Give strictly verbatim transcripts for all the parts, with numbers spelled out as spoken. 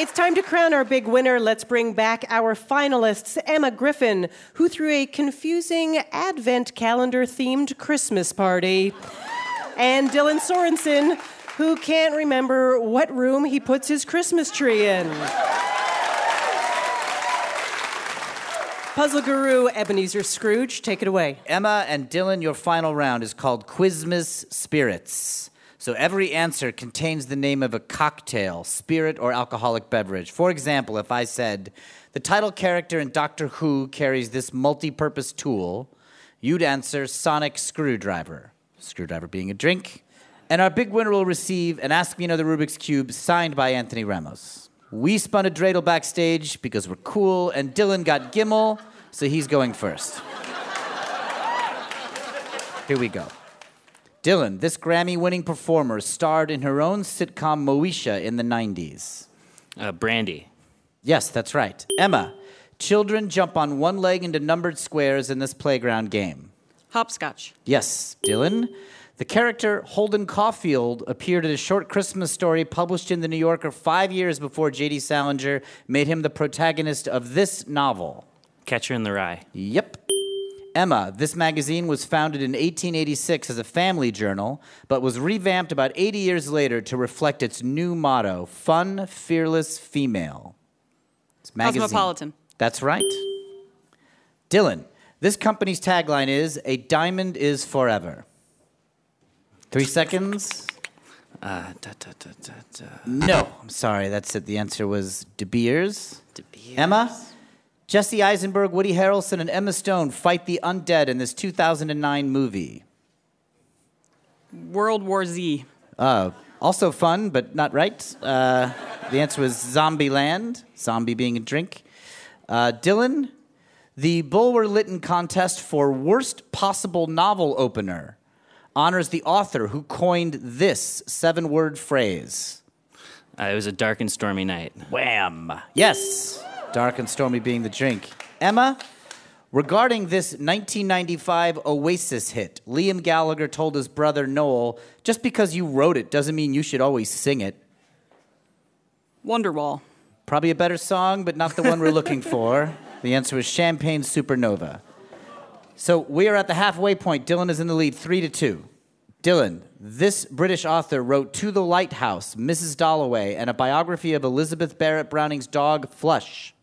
It's time to crown our big winner. Let's bring back our finalists, Emma Griffin, who threw a confusing Advent calendar-themed Christmas party, and Dylan Sorensen, who can't remember what room he puts his Christmas tree in. Puzzle guru Ebenezer Scrooge, take it away. Emma and Dylan, your final round is called Quizmas Spirits. So every answer contains the name of a cocktail, spirit, or alcoholic beverage. For example, if I said, the title character in Doctor Who carries this multi-purpose tool, you'd answer sonic screwdriver. Screwdriver being a drink. And our big winner will receive an Ask Me Another Rubik's Cube signed by Anthony Ramos. We spun a dreidel backstage because we're cool, and Dylan got Gimmel, so he's going first. Here we go. Dylan, this Grammy-winning performer starred in her own sitcom Moesha in the nineties. Uh, Brandy. Yes, that's right. Emma, children jump on one leg into numbered squares in this playground game. Hopscotch. Yes. Dylan, the character Holden Caulfield appeared in a short Christmas story published in The New Yorker five years before J D Salinger made him the protagonist of this novel. Catcher in the Rye. Yep. Emma, this magazine was founded in eighteen eighty-six as a family journal, but was revamped about eighty years later to reflect its new motto, Fun, Fearless, Female. It's magazine. Cosmopolitan. That's right. Dylan, this company's tagline is, a diamond is forever. Three seconds. Uh, da, da, da, da, da. No, I'm sorry, that's it. The answer was De Beers. De Beers. Emma? Jesse Eisenberg, Woody Harrelson, and Emma Stone fight the undead in this two thousand nine movie. World War Z. Uh, also fun, but not right. Uh, the answer was Zombieland, zombie being a drink. Uh, Dylan, the Bulwer Lytton contest for worst possible novel opener honors the author who coined this seven-word phrase. Uh, it was a dark and stormy night. Wham! Yes. Dark and stormy being the drink. Emma, regarding this nineteen ninety-five Oasis hit, Liam Gallagher told his brother Noel, just because you wrote it doesn't mean you should always sing it. Wonderwall. Probably a better song, but not the one we're looking for. The answer was Champagne Supernova. So we are at the halfway point. Dylan is in the lead, three to two. Dylan, this British author wrote To the Lighthouse, Missus Dalloway, and a biography of Elizabeth Barrett Browning's dog, Flush.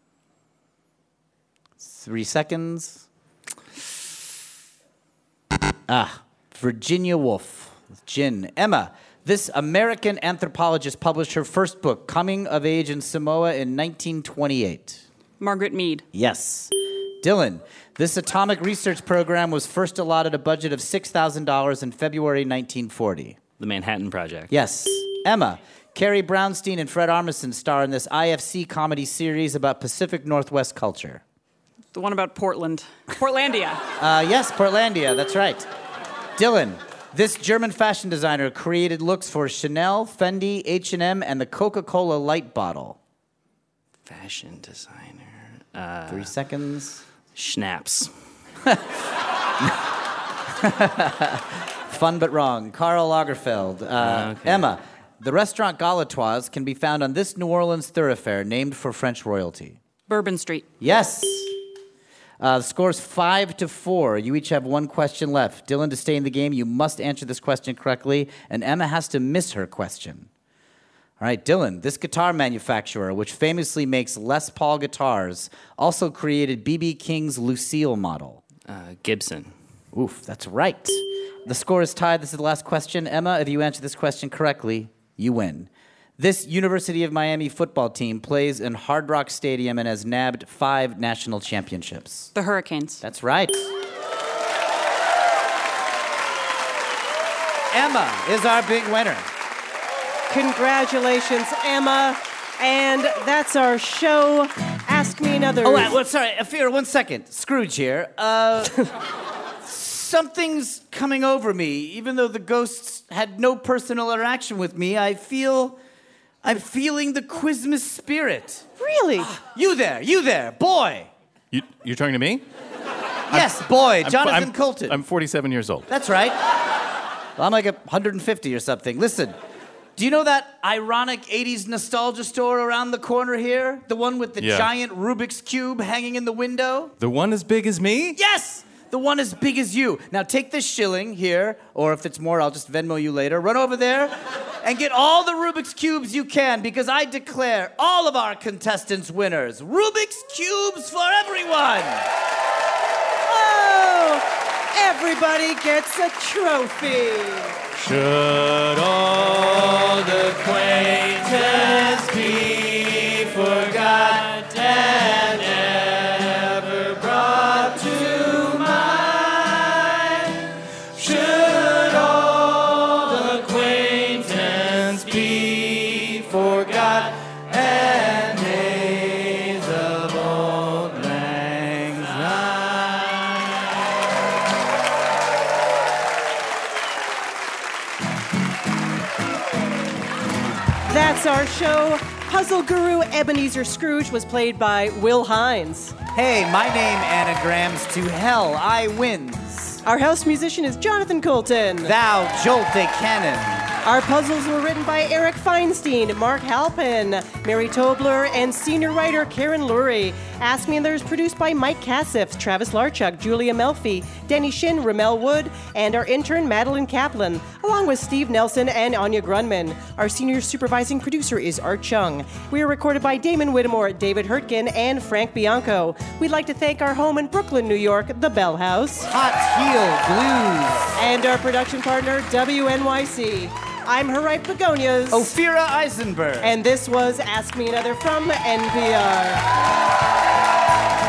Three seconds. Ah, Virginia Woolf with gin. Emma, this American anthropologist published her first book, Coming of Age in Samoa, in nineteen twenty-eight. Margaret Mead. Yes. Dylan, this atomic research program was first allotted a budget of six thousand dollars in February nineteen forty. The Manhattan Project. Yes. Emma, Carrie Brownstein and Fred Armisen star in this I F C comedy series about Pacific Northwest culture. The one about Portland. Portlandia. uh, yes, Portlandia, that's right. Dylan, this German fashion designer created looks for Chanel, Fendi, H and M, and the Coca-Cola light bottle. Fashion designer. Uh, Three seconds. Schnapps. Fun but wrong. Karl Lagerfeld. Uh, okay. Emma, the restaurant Galatoire's can be found on this New Orleans thoroughfare named for French royalty. Bourbon Street. Yes. Uh, the score's five to four. You each have one question left. Dylan, to stay in the game, you must answer this question correctly, and Emma has to miss her question. All right, Dylan, this guitar manufacturer, which famously makes Les Paul guitars, also created B B King's Lucille model. Uh, Gibson. Oof, that's right. The score is tied. This is the last question. Emma, if you answer this question correctly, you win. This University of Miami football team plays in Hard Rock Stadium and has nabbed five national championships. The Hurricanes. That's right. Emma is our big winner. Congratulations, Emma. And that's our show. Ask Me Another. Oh, well, sorry, Afira, one second. Scrooge here. Uh, something's coming over me. Even though the ghosts had no personal interaction with me, I feel... I'm feeling the Quizmas spirit. Really? You there, you there, boy. You, you're talking to me? Yes, boy, I'm, Jonathan I'm, Colton. I'm forty-seven years old. That's right. Well, I'm like one hundred fifty or something. Listen, Do you know that ironic eighties nostalgia store around the corner here? The one with the Yeah. giant Rubik's Cube hanging in the window? The one as big as me? Yes! The one as big as you. Now take this shilling here, or if it's more, I'll just Venmo you later. Run over there and get all the Rubik's Cubes you can, because I declare all of our contestants winners. Rubik's Cubes for everyone! Oh, everybody gets a trophy. Should old acquaintance be forgot and never brought to mind? Should old acquaintance be forgot and days of old lang syne? That's our show. Puzzle guru Ebenezer Scrooge was played by Will Hines. Hey, my name anagrams to hell, I wins. Our house musician is Jonathan Colton. Thou jolte cannon. Our puzzles were written by Eric Feinstein, Mark Halpin, Mary Tobler, and senior writer Karen Lurie. Ask Me Another is produced by Mike Kassif, Travis Larchuk, Julia Melfi, Denny Shin, Ramel Wood, and our intern Madeline Kaplan, along with Steve Nelson and Anya Grunman. Our senior supervising producer is Art Chung. We are recorded by Damon Whittemore, David Hurtgen, and Frank Bianco. We'd like to thank our home in Brooklyn, New York, the Bell House, Hot Heel Blues. and our production partner, W N Y C. I'm Harriet Begonias. Ophira Eisenberg. And this was Ask Me Another from N P R.